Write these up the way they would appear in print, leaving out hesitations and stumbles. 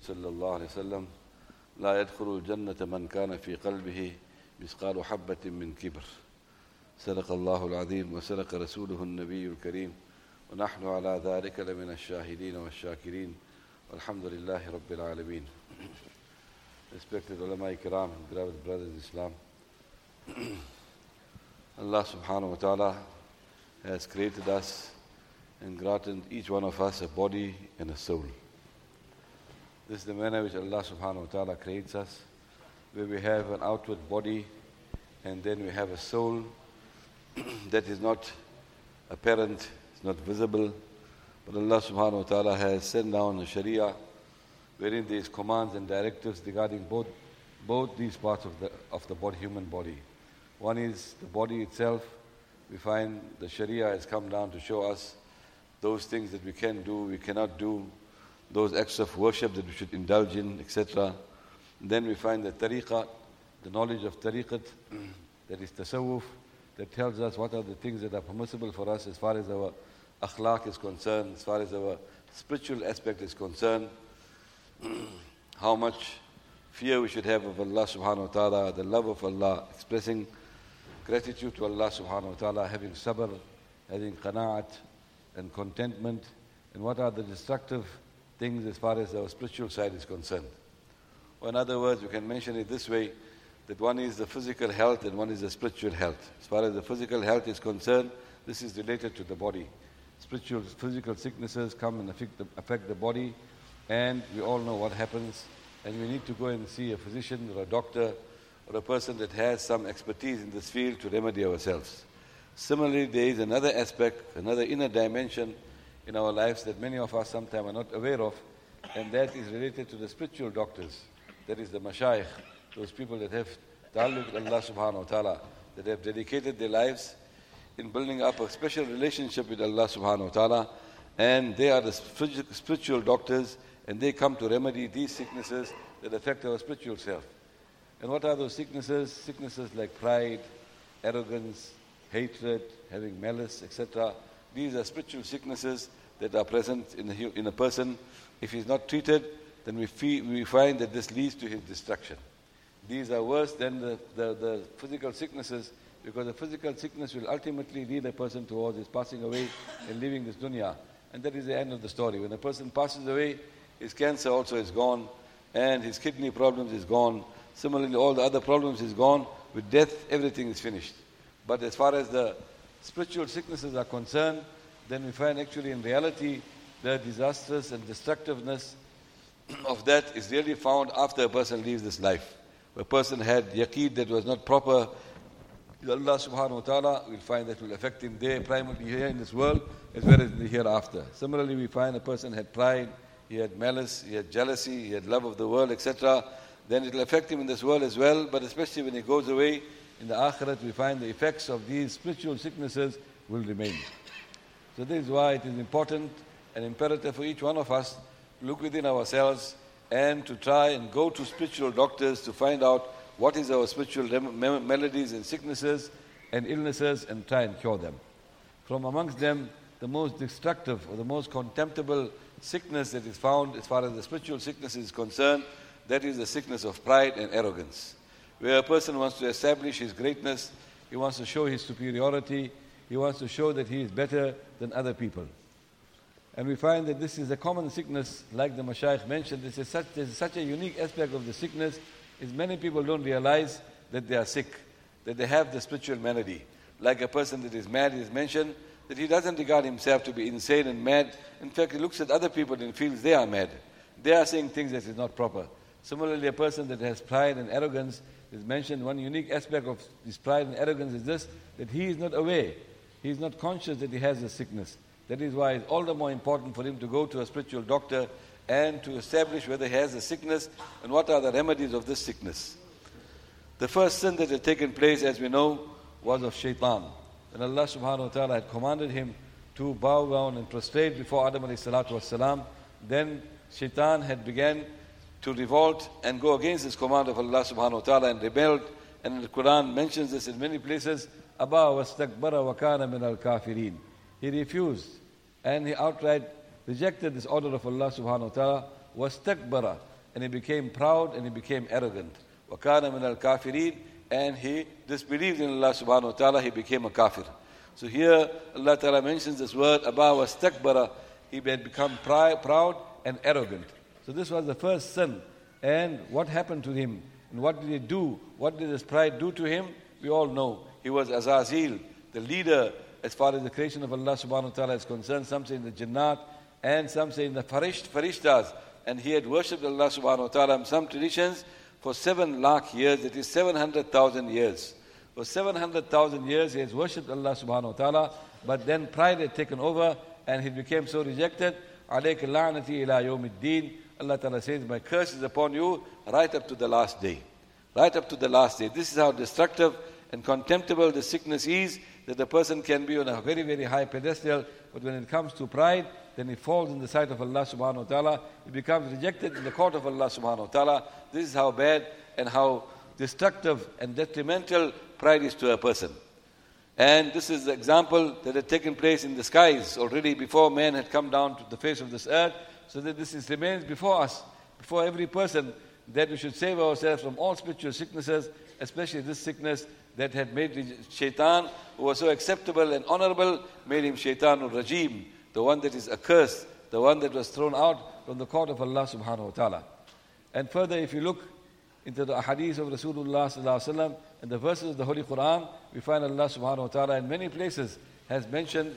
صلى الله عليه وسلم لا يدخل الجنة من كان في قلبه مثقال حبة من كبر. صدق الله العظيم وصدق رسوله النبي الكريم ونحن على ذلك لمن الشاهدين والشاكرين والحمد لله رب العالمين. Respected ulama kiram, beloved brothers in Islam, Allah subhanahu wa ta'ala has created us and granted each one of us a body and a soul. This is the manner which Allah subhanahu wa ta'ala creates us, where we have an outward body and then we have a soul that is not apparent, it's not visible, but Allah subhanahu wa ta'ala has sent down a sharia wherein there is commands and directives regarding both these parts of the body, human body. One is the body itself. We find the sharia has come down to show us those things that we can do, we cannot do, those acts of worship that we should indulge in, etc. Then we find the tariqah, the knowledge of tariqat, that is tasawwuf, that tells us what are the things that are permissible for us as far as our akhlaq is concerned, as far as our spiritual aspect is concerned, how much fear we should have of Allah subhanahu wa ta'ala, the love of Allah, expressing gratitude to Allah subhanahu wa ta'ala, having sabr, having qana'at and contentment, and what are the destructive things as far as our spiritual side is concerned. Or in other words, we can mention it this way, that one is the physical health and one is the spiritual health. As far as the physical health is concerned, this is related to the body. Physical sicknesses come and affect the body, and we all know what happens, and we need to go and see a physician or a doctor or a person that has some expertise in this field to remedy ourselves. Similarly, there is another aspect, another inner dimension in our lives that many of us sometimes are not aware of, and that is related to the spiritual doctors. That is the mashayikh, those people that have ta'alluq with Allah subhanahu wa ta'ala, that have dedicated their lives in building up a special relationship with Allah subhanahu wa ta'ala, and they are the spiritual doctors, and they come to remedy these sicknesses that affect our spiritual self. And what are those sicknesses? Sicknesses like pride, arrogance, hatred, having malice, etc. These are spiritual sicknesses that are present in a person. If he's not treated, then we find that this leads to his destruction. These are worse than the physical sicknesses, because the physical sickness will ultimately lead a person towards his passing away and leaving this dunya. And that is the end of the story. When a person passes away, his cancer also is gone, and his kidney problems is gone. Similarly, all the other problems is gone. With death, everything is finished. But as far as the spiritual sicknesses are concerned, then we find actually in reality the disastrous and destructiveness of that is really found after a person leaves this life. A person had yaqeen that was not proper, Allah subhanahu wa ta'ala will find that will affect him there, primarily here in this world, as well as in the hereafter. Similarly, we find a person had pride, he had malice, he had jealousy, he had love of the world, etc. Then it will affect him in this world as well, but especially when he goes away, in the akhirat we find the effects of these spiritual sicknesses will remain. So this is why it is important and imperative for each one of us to look within ourselves and to try and go to spiritual doctors to find out what is our spiritual maladies and sicknesses and illnesses, and try and cure them. From amongst them, the most destructive or the most contemptible sickness that is found as far as the spiritual sickness is concerned, that is the sickness of pride and arrogance. Where a person wants to establish his greatness, he wants to show his superiority, he wants to show that he is better than other people. And we find that this is a common sickness, like the mashayikh mentioned. This is such a unique aspect of the sickness, is many people don't realize that they are sick, that they have the spiritual malady. Like a person that is mad, it is mentioned that he doesn't regard himself to be insane and mad. In fact, he looks at other people and feels they are mad. They are saying things that is not proper. Similarly, a person that has pride and arrogance is mentioned. One unique aspect of this pride and arrogance is this, that he is not aware, he is not conscious that he has a sickness. That is why it's all the more important for him to go to a spiritual doctor and to establish whether he has a sickness and what are the remedies of this sickness. The first sin that had taken place, as we know, was of shaitan. And Allah subhanahu wa ta'ala had commanded him to bow down and prostrate before Adam alayhi salatu wasalam. Then shaitan had began to revolt and go against this command of Allah subhanahu wa ta'ala and rebelled. And the Quran mentions this in many places. Aba wastakbara wa kana min al-kafirin. He refused and he outright rejected this order of Allah subhanahu wa ta'ala. Wastakbara. and he became proud and he became arrogant. وَكَانَ مِنَ الْكَافِرِينَ, and he disbelieved in Allah subhanahu wa ta'ala, he became a kafir. So here Allah ta'ala mentions this word, Aba wastakbara, he had become proud and arrogant. So this was the first sin. And what happened to him? And what did he do? What did his pride do to him? We all know. He was Azazil, the leader as far as the creation of Allah subhanahu wa ta'ala is concerned. Some say in the Jannat and some say in the Farishtas. And he had worshipped Allah subhanahu wa ta'ala in some traditions for 7 lakh years, it is 700,000 years. For 700,000 years he has worshipped Allah subhanahu wa ta'ala, but then pride had taken over and he became so rejected. عَلَيْكَ اللَّعْنَةِ إِلَىٰ يَوْمِ الدِّينِ, Allah ta'ala says, my curse is upon you right up to the last day. Right up to the last day. This is how destructive and contemptible the sickness is, that the person can be on a very, very high pedestal, but when it comes to pride, then he falls in the sight of Allah subhanahu wa ta'ala. He becomes rejected in the court of Allah subhanahu wa ta'ala. This is how bad and how destructive and detrimental pride is to a person. And this is the example that had taken place in the skies already before man had come down to the face of this earth. So that this remains before us, before every person, that we should save ourselves from all spiritual sicknesses, especially this sickness that had made Shaitan, who was so acceptable and honorable, made him Shaitanul Rajim, the one that is accursed, the one that was thrown out from the court of Allah subhanahu wa ta'ala. And further, if you look into the hadith of Rasulullah sallallahu alaihi wasallam and the verses of the Holy Quran, we find Allah subhanahu wa ta'ala in many places has mentioned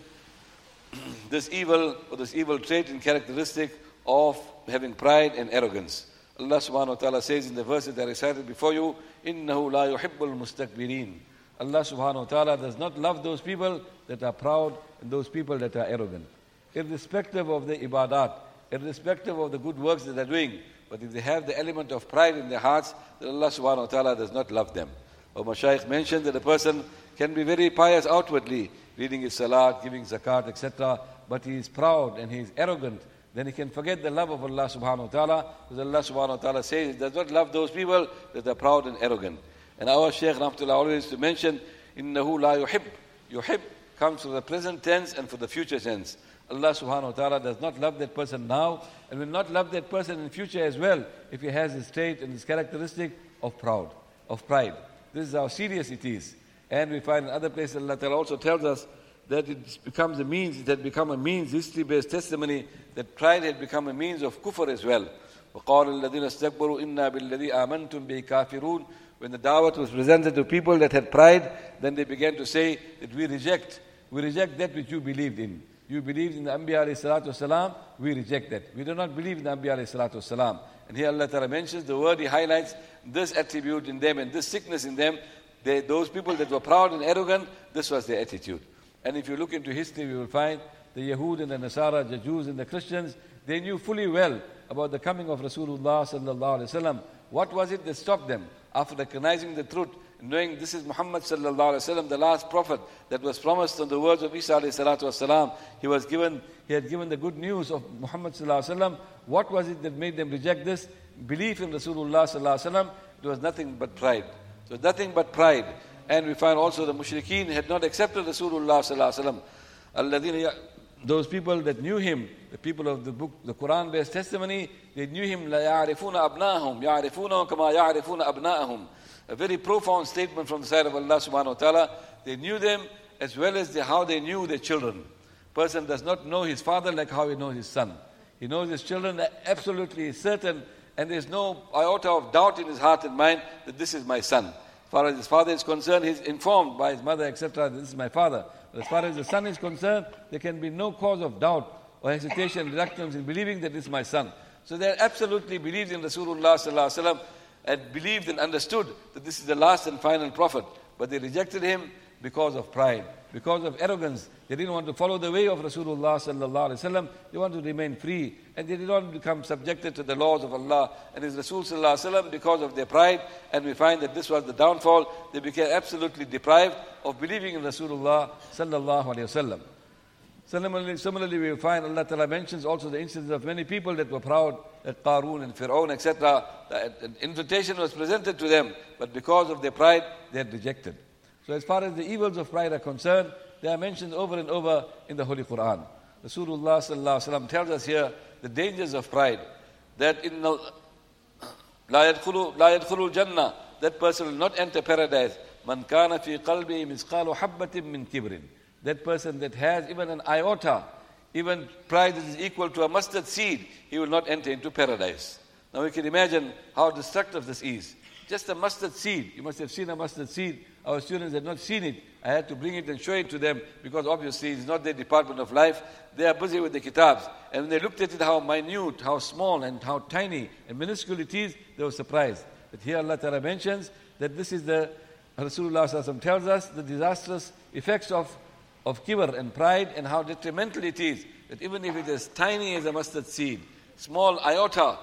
this evil trait and characteristic of having pride and arrogance. Allah subhanahu wa ta'ala says in the verses that I recited before you, إِنَّهُ لَا يُحِبُّ الْمُسْتَكْبِرِينَ. Allah subhanahu wa ta'ala does not love those people that are proud and those people that are arrogant. Irrespective of the ibadat, irrespective of the good works that they're doing, but if they have the element of pride in their hearts, then Allah subhanahu wa ta'ala does not love them. Our Mashaykh mentioned that a person can be very pious outwardly, reading his salat, giving zakat, etc., but he is proud and he is arrogant, then he can forget the love of Allah subhanahu wa ta'ala, because Allah subhanahu wa ta'ala says he does not love those people that are proud and arrogant. And our Shaykh Rahmatullah always used to mention, إِنَّهُ لَا يُحِبْ. Yuhib comes for the present tense and for the future tense. Allah subhanahu wa ta'ala does not love that person now and will not love that person in future as well if he has his trait and his characteristic of pride. This is how serious it is. And we find in other places Allah ta'ala also tells us that it becomes a means, it had become a means, history-based testimony, that pride had become a means of kufr as well. وَقَالَ الَّذِينَ اسْتَكْبَرُوا إِنَّا بِالَّذِي آمَنْتُمْ بِهِ كَافِرُونَ. When the da'wat was presented to people that had pride, then they began to say that we reject that which you believed in. You believed in the Anbiya alayhi salatu wasalam, we reject that. We do not believe in the Anbiya alayhi salatu wasalam. And here Allah Ta'ala mentions the word, He highlights this attribute in them and this sickness in them. Those people that were proud and arrogant, this was their attitude. And if you look into history, we will find the Yahud and the Nasara, the Jews and the Christians, they knew fully well about the coming of Rasulullah sallallahu alaihi wasallam. What was it that stopped them? After recognizing the truth, knowing this is Muhammad sallallahu alaihi wasallam, the last prophet that was promised on the words of Isa alayhi salatu wasalam, he had given the good news of Muhammad sallallahu alaihi wasallam. What was it that made them reject this? Belief in Rasulullah sallallahu alaihi wasallam. It was nothing but pride. It was nothing but pride. And we find also the mushrikeen had not accepted Rasulullah sallallahu alaihi wasallam. Those people that knew him, the people of the book, the Quran-based testimony, they knew him. لَا يَعْرِفُونَ أَبْنَاءَهُمْ يَعْرِفُونَهُمْ كَمَا يَعْرِفُونَ أَبْنَاءَهُمْ. A very profound statement from the side of Allah subhanahu wa ta'ala. They knew them as well as how they knew their children. Person does not know his father like how he knows his son. He knows his children absolutely certain, and there's no iota of doubt in his heart and mind that this is my son. As far as his father is concerned, he's informed by his mother, etc., that this is my father. But as far as the son is concerned, there can be no cause of doubt or hesitation, reluctance in believing that this is my son. So they absolutely believed in Rasulullah sallallahu alaihi wasallam and believed and understood that this is the last and final prophet. But they rejected him because of pride, because of arrogance. They didn't want to follow the way of Rasulullah sallallahu alaihi wasallam. They wanted to remain free, and they did not become subjected to the laws of Allah and His Rasul sallallahu alaihi wasallam because of their pride. And we find that this was the downfall. They became absolutely deprived of believing in Rasulullah sallallahu alaihi wasallam. Similarly, we find Allah Ta'ala mentions also the incidents of many people that were proud, like Qarun and Fir'aun, etc. An invitation was presented to them, but because of their pride, they had rejected. So as far as the evils of pride are concerned, they are mentioned over and over in the Holy Quran. Rasulullah sallallahu alaihi wasallam tells us here the dangers of pride. That لا يدخل الجنة. That person will not enter paradise. من كان في قلبه مثقال حبة من كبر. That person that has even an iota, even pride that is equal to a mustard seed, he will not enter into paradise. Now we can imagine how destructive this is. Just a mustard seed. You must have seen a mustard seed. Our students had not seen it. I had to bring it and show it to them because obviously it's not their department of life. They are busy with the kitabs. And when they looked at it, how minute, how small and how tiny and minuscule it is, they were surprised. But here Allah Ta'ala mentions that this is the, Rasulullah Sallallahu Alaihi Wasallam tells us the disastrous effects of kibr and pride and how detrimental it is. That even if it is tiny as a mustard seed, small iota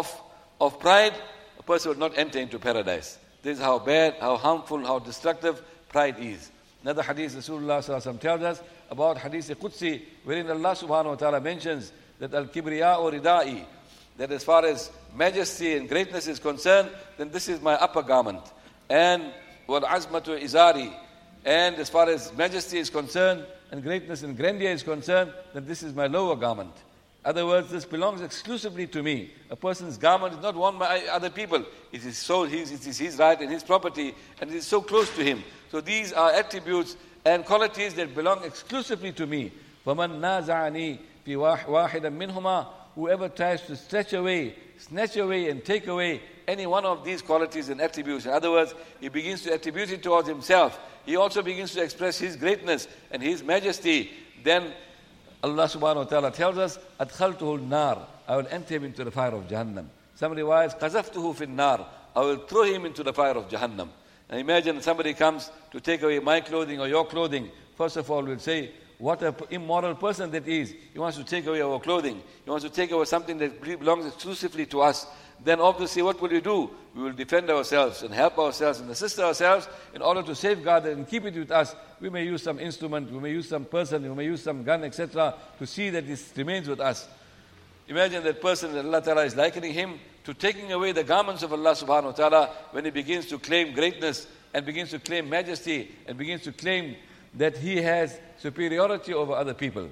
of pride, a person will not enter into paradise. This is how bad, how harmful, how destructive pride is. Another hadith Rasulullah Sallallahu Alaihi Wasallam tells us about hadith Qudsi, wherein Allah Subhanahu Wa Ta'ala mentions that al-kibriya or ridai, that as far as majesty and greatness is concerned, then this is my upper garment. And wal-azmatu izari, and as far as majesty is concerned and greatness and grandeur is concerned, then this is my lower garment. In other words, this belongs exclusively to me. A person's garment is not worn by other people. It is his right and his property, and it is so close to him. So these are attributes and qualities that belong exclusively to me. فَمَنْ نَازَعَنِي فِي وَاحِدًا مِّنْهُمَا. Whoever tries to snatch away and take away any one of these qualities and attributes. In other words, he begins to attribute it towards himself. He also begins to express his greatness and his majesty. Then Allah subhanahu wa ta'ala tells us, أَدْخَلْتُهُ النَّارِ. I will enter him into the fire of Jahannam. Some riwayas, قَذَفْتُهُ فِي النَّارِ. I will throw him into the fire of Jahannam. Now imagine somebody comes to take away my clothing or your clothing. First of all, we'll say, what an immoral person that is. He wants to take away our clothing. He wants to take away something that belongs exclusively to us. Then obviously what will we do? We will defend ourselves and help ourselves and assist ourselves in order to safeguard it and keep it with us. We may use some instrument, we may use some person, we may use some gun, etc. to see that this remains with us. Imagine that person that Allah Ta'ala is likening him to taking away the garments of Allah Subhanahu Wa Ta'ala when he begins to claim greatness and begins to claim majesty and begins to claim that he has superiority over other people.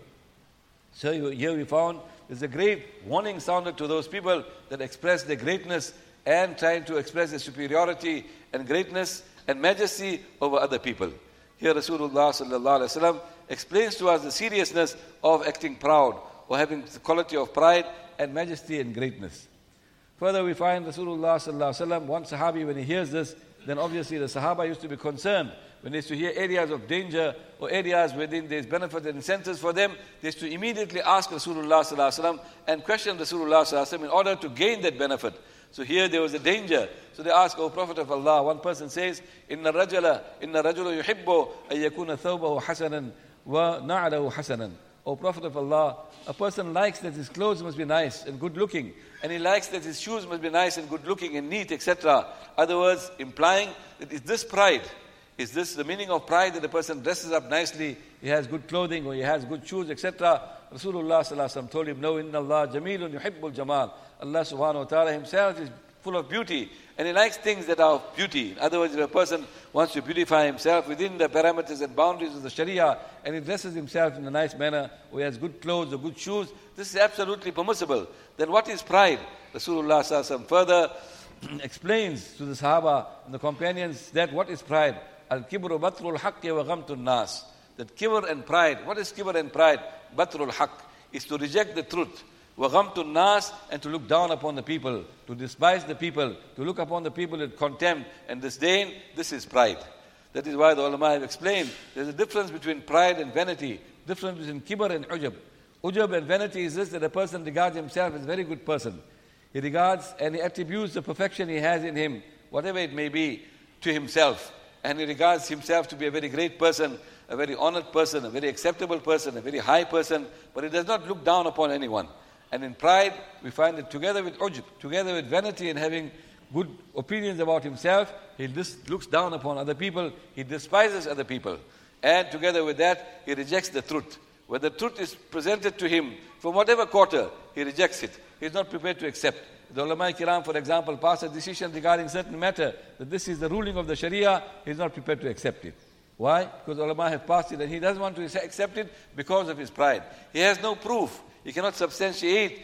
So here we found there's a great warning sounded to those people that express their greatness and trying to express their superiority and greatness and majesty over other people. Here Rasulullah Sallallahu Alaihi Wasallam explains to us the seriousness of acting proud or having the quality of pride and majesty and greatness. Further we find Rasulullah Sallallahu Alaihi Wasallam, one Sahabi, when he hears this, then obviously the Sahaba used to be concerned. When they used to hear areas of danger or areas wherein there is benefit and incentives for them, they used to immediately ask Rasulullah Sallallahu Alaihi Wasallam and question Rasulullah Sallallahu Alaihi Wasallam in order to gain that benefit. So here there was a danger. So they ask, O Prophet of Allah, one person says, Inna rajula yuhibbu an yakuna thawbahu hasanan wa na'lahu hasanan. O Prophet of Allah, a person likes that his clothes must be nice and good looking, and he likes that his shoes must be nice and good looking and neat, etc. Other words, implying that is this pride? Is this the meaning of pride, that a person dresses up nicely, he has good clothing or he has good shoes, etc.? Rasulullah Sallallahu Alaihi Wasallam told him, no, inna Allah jamilun yuhibbul jamal. Allah Subhanahu Wa Ta'ala himself is full of beauty and he likes things that are of beauty. In other words, if a person wants to beautify himself within the parameters and boundaries of the Sharia and he dresses himself in a nice manner or he has good clothes or good shoes, this is absolutely permissible. Then what is pride? Rasulullah Sallallahu Alaihi Wasallam further explains to the Sahaba and the companions that what is pride? Al-kibru batrul haqqi wa ghamtun nas. That kibr and pride, what is kibr and pride? Batrul haqq is to reject the truth. Wa ghamtun nas, and to look down upon the people, to despise the people, to look upon the people with contempt and disdain. This is pride. That is why the ulama have explained there's a difference between pride and vanity, difference between kibr and ujab. Ujab and vanity is this, that a person regards himself as a very good person. He regards and he attributes the perfection he has in him, whatever it may be, to himself. And he regards himself to be a very great person, a very honored person, a very acceptable person, a very high person, but he does not look down upon anyone. And in pride, we find that together with ujb, together with vanity and having good opinions about himself, he just looks down upon other people, he despises other people. And together with that, he rejects the truth. When the truth is presented to him from whatever quarter, he rejects it. He is not prepared to accept. The ulama kiram, for example, pass a decision regarding certain matter, that this is the ruling of the Sharia, he is not prepared to accept it. Why? Because the ulama have passed it and he doesn't want to accept it because of his pride. He has no proof. He cannot substantiate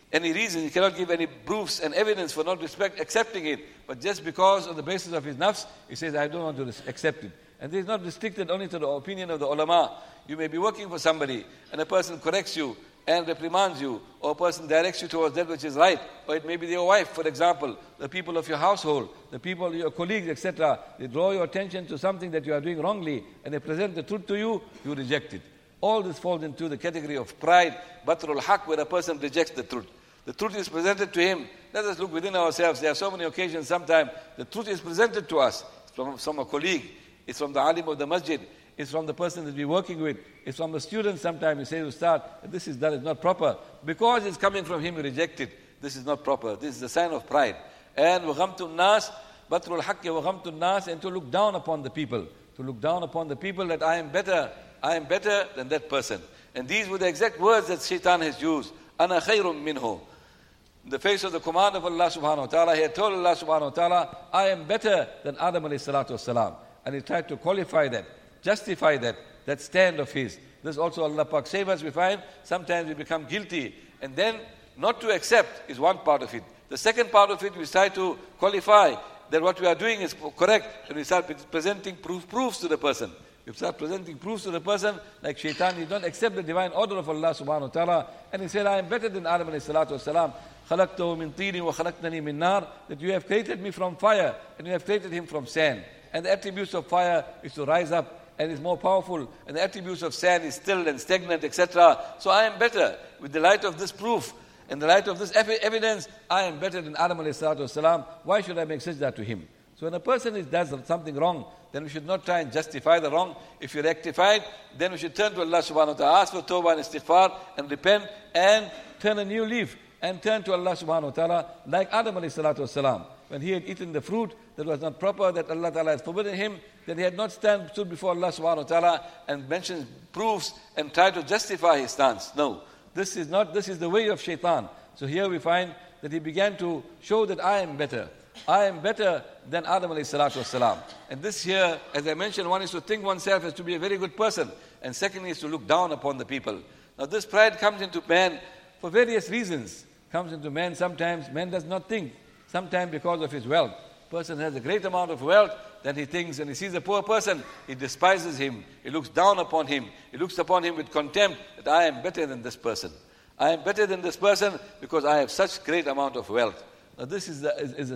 any reason, he cannot give any proofs and evidence for not accepting it. But just because on the basis of his nafs, he says, I don't want to accept it. And this is not restricted only to the opinion of the ulama. You may be working for somebody and a person corrects you and reprimands you, or a person directs you towards that which is right, or it may be your wife, for example, the people of your household, the people, your colleagues, etc. They draw your attention to something that you are doing wrongly and they present the truth to you, you reject it. All this falls into the category of pride, batrul haq, where a person rejects the truth. The truth is presented to him. Let us look within ourselves. There are so many occasions, sometimes the truth is presented to us. It's from a colleague, it's from the alim of the masjid, it's from the person that we're working with, it's from the student. Sometimes you say to start, this is done, it's not proper. Because it's coming from him, we reject it. This is not proper. This is a sign of pride. And وَغَمْتُ النَّاسِ بَطْرُ الْحَقِّ وَغَمْتُ النَّاسِ, and to look down upon the people. To look down upon the people that I am better than that person. And these were the exact words that Shaitan has used. أَنَا خَيْرٌ مِّنْهُ. In the face of the command of Allah subhanahu wa ta'ala, he had told Allah subhanahu wa ta'ala, I am better than Adam alayhi salatu wasalam. And he tried to qualify that, justify that stand of his. This also Allah Pak save us, we find sometimes we become guilty. And then not to accept is one part of it. The second part of it, we try to qualify that what we are doing is correct, and we start presenting proofs to the person. We start presenting proofs to the person, like Shaitan did not accept the divine order of Allah subhanahu wa ta'ala, and he said, I am better than Adam alayhi salatu wasalam. خَلَقْتَهُ مِنْ طِينٍ وَخَلَقْتَنِي مِنْ نَارٍ, that you have created me from fire, and you have created him from sand. And the attributes of fire is to rise up and is more powerful, and the attributes of sand is still and stagnant, etc. So I am better. With the light of this proof, and the light of this evidence, I am better than Adam alayhi salatu wasalam. Why should I make sajda to him? So when a person does something wrong, then we should not try and justify the wrong. If you rectified, then we should turn to Allah subhanahu wa ta'ala, ask for tawbah and istighfar, and repent, and turn a new leaf, and turn to Allah subhanahu wa ta'ala, like Adam alayhi salatu wasalam. When he had eaten the fruit that was not proper, that Allah ta'ala had forbidden him, that he had not stood before Allah subhanahu wa ta'ala and mentioned proofs and tried to justify his stance. No, this is the way of Shaitan. So here we find that he began to show that I am better. I am better than Adam alayhi salatu wasalam. And this here, as I mentioned, one is to think oneself as to be a very good person. And secondly is to look down upon the people. Now this pride comes into man for various reasons. Comes into man sometimes, man does not think. Sometimes because of his wealth. Person has a great amount of wealth, then he thinks, and he sees a poor person, he despises him, he looks down upon him, he looks upon him with contempt, that I am better than this person. I am better than this person because I have such great amount of wealth. Now this is a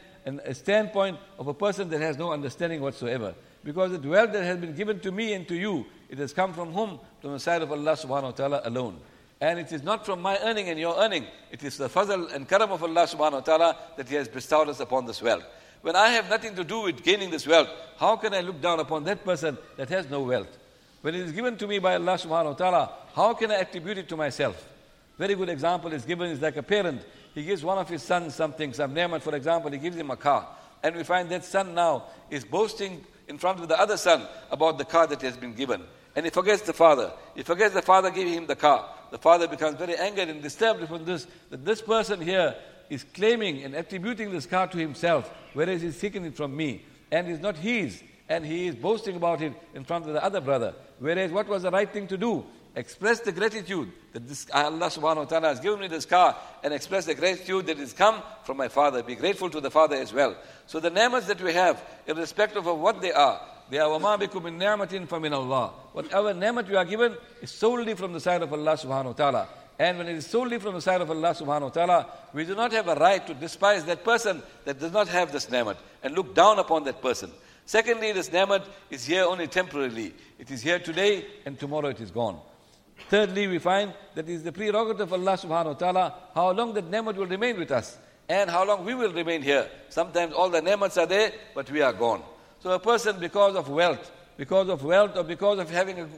standpoint of a person that has no understanding whatsoever. Because the wealth that has been given to me and to you, it has come from whom? From the side of Allah subhanahu wa ta'ala alone. And it is not from my earning and your earning. It is the fazl and karam of Allah subhanahu wa ta'ala that He has bestowed us upon this wealth. When I have nothing to do with gaining this wealth, how can I look down upon that person that has no wealth? When it is given to me by Allah subhanahu wa ta'ala, how can I attribute it to myself? Very good example is given is like a parent. He gives one of his sons something, some ni'mat, for example, he gives him a car. And we find that son now is boasting in front of the other son about the car that has been given. And he forgets the father. He forgets the father giving him the car. The father becomes very angered and disturbed upon this, that this person here is claiming and attributing this car to himself, whereas he's taken it from me. And it's not his. And he is boasting about it in front of the other brother. Whereas what was the right thing to do? Express the gratitude that this Allah subhanahu wa ta'ala has given me this car, and express the gratitude that has come from my father. Be grateful to the father as well. So the ni'mats that we have, irrespective of what they are وَمَا بِكُم مِّن نِعْمَةٍ فَمِنَ اللَّهِ. Whatever ni'mat we are given is solely from the side of Allah subhanahu wa ta'ala. And when it is solely from the side of Allah subhanahu wa ta'ala, we do not have a right to despise that person that does not have this ni'mat and look down upon that person. Secondly, this ni'mat is here only temporarily. It is here today and tomorrow it is gone. Thirdly, we find that it is the prerogative of Allah subhanahu wa ta'ala how long that ni'mat will remain with us and how long we will remain here. Sometimes all the ni'mats are there, but we are gone. So a person, because of wealth or because of having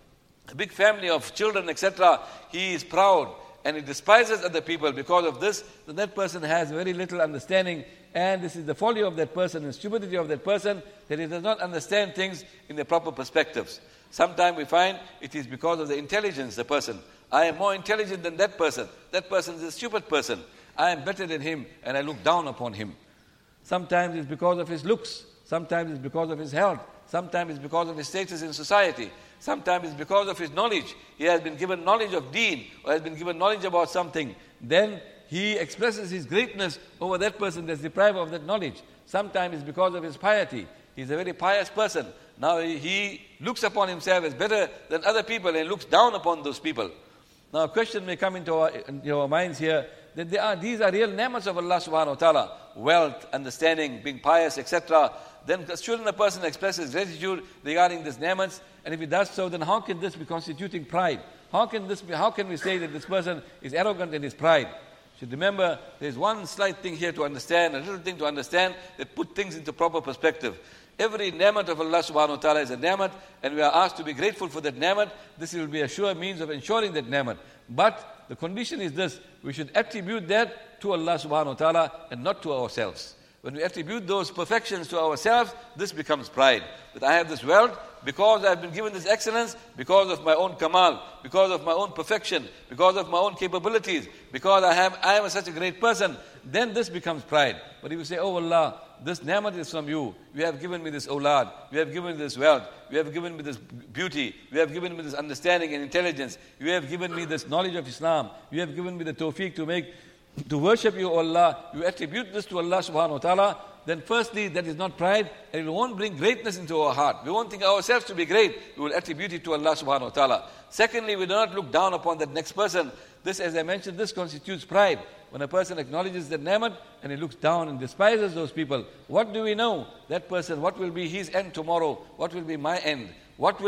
a big family of children, etc., he is proud and he despises other people because of this, then that person has very little understanding, and this is the folly of that person and stupidity of that person, that he does not understand things in the proper perspectives. Sometimes we find it is because of the intelligence, the person. I am more intelligent than that person. That person is a stupid person. I am better than him and I look down upon him. Sometimes it's because of his looks. Sometimes it's because of his health. Sometimes it's because of his status in society. Sometimes it's because of his knowledge. He has been given knowledge of deen, or has been given knowledge about something. then he expresses his greatness over that person that's deprived of that knowledge. Sometimes it's because of his piety. He's a very pious person. Now he looks upon himself as better than other people and looks down upon those people. Now a question may come into our minds here, that these are real ni'mats of Allah subhanahu wa ta'ala. Wealth, understanding, being pious, etc. Then shouldn't a person express his gratitude regarding these ni'mats? And if he does so, then how can this be constituting pride? How can we say that this person is arrogant in his pride? You should remember, there's one slight thing here to understand, a little thing to understand that put things into proper perspective. Every ni'mat of Allah subhanahu wa ta'ala is a ni'mat, and we are asked to be grateful for that ni'mat. This will be a sure means of ensuring that ni'mat. But the condition is this: we should attribute that to Allah subhanahu wa ta'ala and not to ourselves. When we attribute those perfections to ourselves, this becomes pride. That I have this wealth because I have been given this excellence, because of my own kamal, because of my own perfection, because of my own capabilities, because I am such a great person, then this becomes pride. But if you say, oh Allah, this ni'mat is from you. You have given me this awlad. You have given me this wealth. You have given me this beauty. You have given me this understanding and intelligence. You have given me this knowledge of Islam. You have given me the tawfiq to worship you, O Allah. You attribute this to Allah subhanahu wa ta'ala. Then firstly, that is not pride, and it won't bring greatness into our heart. We won't think ourselves to be great. We will attribute it to Allah subhanahu wa ta'ala. Secondly, we do not look down upon that next person. This, as I mentioned, this constitutes pride. When a person acknowledges that ni'mat and he looks down and despises those people, what do we know? That person, what will be his end tomorrow? What will be my end? What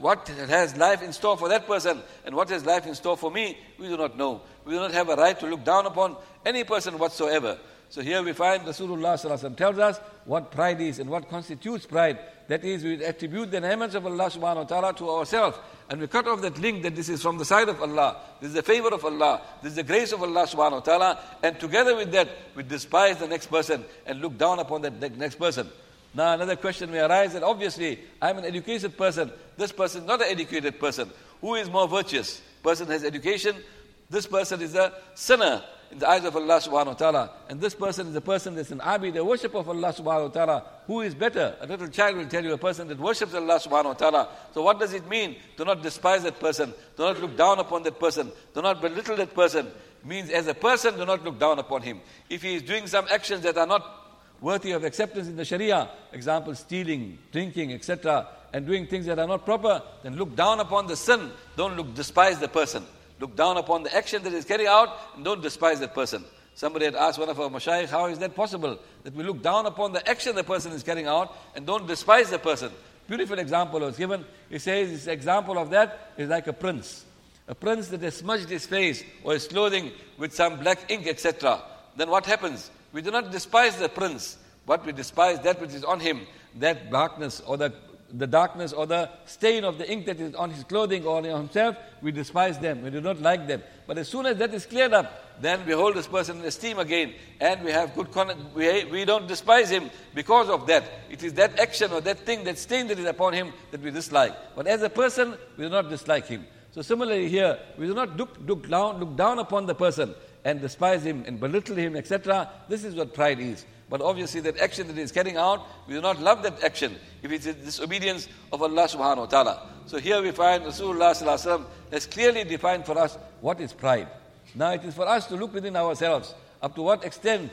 has life in store for that person and what has life in store for me? We do not know. We do not have a right to look down upon any person whatsoever. So here we find Rasulullah sallallahu alaihi wasallam tells us what pride is and what constitutes pride. That is, we attribute the ni'mats of Allah subhanahu wa ta'ala to ourselves. And we cut off that link that this is from the side of Allah. This is the favor of Allah. This is the grace of Allah subhanahu wa ta'ala. And together with that, we despise the next person and look down upon that next person. Now another question may arise that obviously, I'm an educated person. This person is not an educated person. Who is more virtuous? Person has education. This person is a sinner in the eyes of Allah subhanahu wa ta'ala. And this person is a person that's an abid, a worship of Allah subhanahu wa ta'ala. Who is better? A little child will tell you a person that worships Allah subhanahu wa ta'ala. So what does it mean? Do not despise that person. Do not look down upon that person. Do not belittle that person. It means as a person, do not look down upon him. If he is doing some actions that are not worthy of acceptance in the Sharia, example, stealing, drinking, etc., and doing things that are not proper, then look down upon the sin. Don't despise the person. Look down upon the action that is carried out and don't despise that person. Somebody had asked one of our mashayikh, how is that possible? That we look down upon the action the person is carrying out and don't despise the person. Beautiful example was given. He says this example of that is like a prince. A prince that has smudged his face or his clothing with some black ink, etc. Then what happens? We do not despise the prince, but we despise that which is on him, that darkness or the darkness or the stain of the ink that is on his clothing or on himself. We despise them. We do not like them. But as soon as that is cleared up, then we hold this person in esteem again, and we have good conduct. We don't despise him because of that. It is that action or that thing, that stain that is upon him that we dislike. But as a person, we do not dislike him. So similarly here, we do not look down upon the person and despise him and belittle him, etc. This is what pride is. But obviously that action that he is carrying out, we do not love that action if it is disobedience of Allah subhanahu wa ta'ala. So here we find Rasulullah sallallahu alaihi wasallam has clearly defined for us what is pride. Now it is for us to look within ourselves up to what extent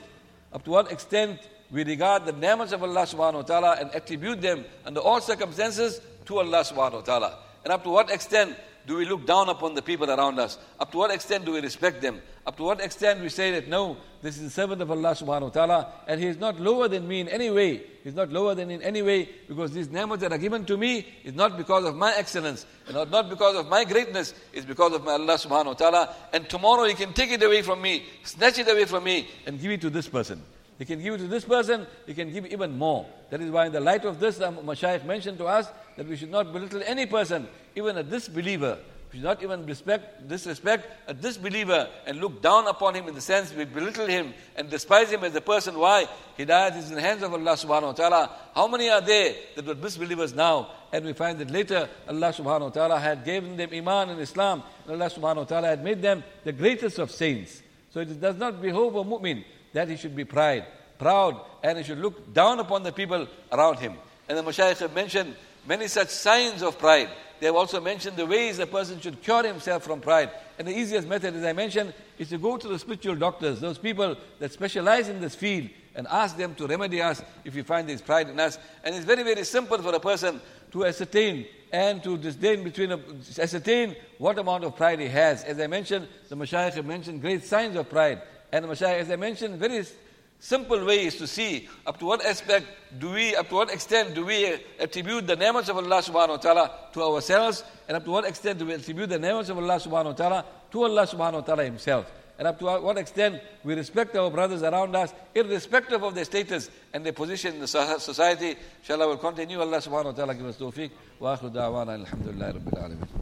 we regard the ni'mats of Allah subhanahu wa ta'ala and attribute them under all circumstances to Allah subhanahu wa ta'ala. And up to what extent do we look down upon the people around us? Up to what extent do we respect them? Up to what extent we say that no, this is a servant of Allah subhanahu wa ta'ala and he is not lower than me in any way. He is not lower than in any way because these ni'mats that are given to me is not because of my excellence and not because of my greatness. It's because of my Allah subhanahu wa ta'ala. And tomorrow he can take it away from me, snatch it away from me and give it to this person. He can give it to this person, he can give even more. That is why in the light of this, the Mashayikh mentioned to us that we should not belittle any person, even a disbeliever. We should not even disrespect a disbeliever and look down upon him in the sense we belittle him and despise him as a person. Why? Hidayat is in the hands of Allah subhanahu wa ta'ala. How many are there that were disbelievers now? And we find that later Allah subhanahu wa ta'ala had given them Iman and Islam. And Allah subhanahu wa ta'ala had made them the greatest of saints. So it does not behove a mu'min that he should be proud, and he should look down upon the people around him. And the Mashayikh have mentioned many such signs of pride. They have also mentioned the ways a person should cure himself from pride. And the easiest method, as I mentioned, is to go to the spiritual doctors, those people that specialize in this field, and ask them to remedy us if we find there's pride in us. And it's very, very simple for a person to ascertain and to ascertain what amount of pride he has. As I mentioned, the Mashaykh have mentioned great signs of pride. And the Mashaykh, as I mentioned, very simple way is to see up to what extent do we attribute the ni'mats of Allah subhanahu wa ta'ala to ourselves, and up to what extent do we attribute the ni'mats of Allah subhanahu wa ta'ala to Allah subhanahu wa ta'ala himself. And up to what extent we respect our brothers around us, irrespective of their status and their position in the society. Inshallah, we'll continue. Allah subhanahu wa ta'ala give us tawfiq. Wa akhiru da'wana alhamdulillahi rabbil alameen.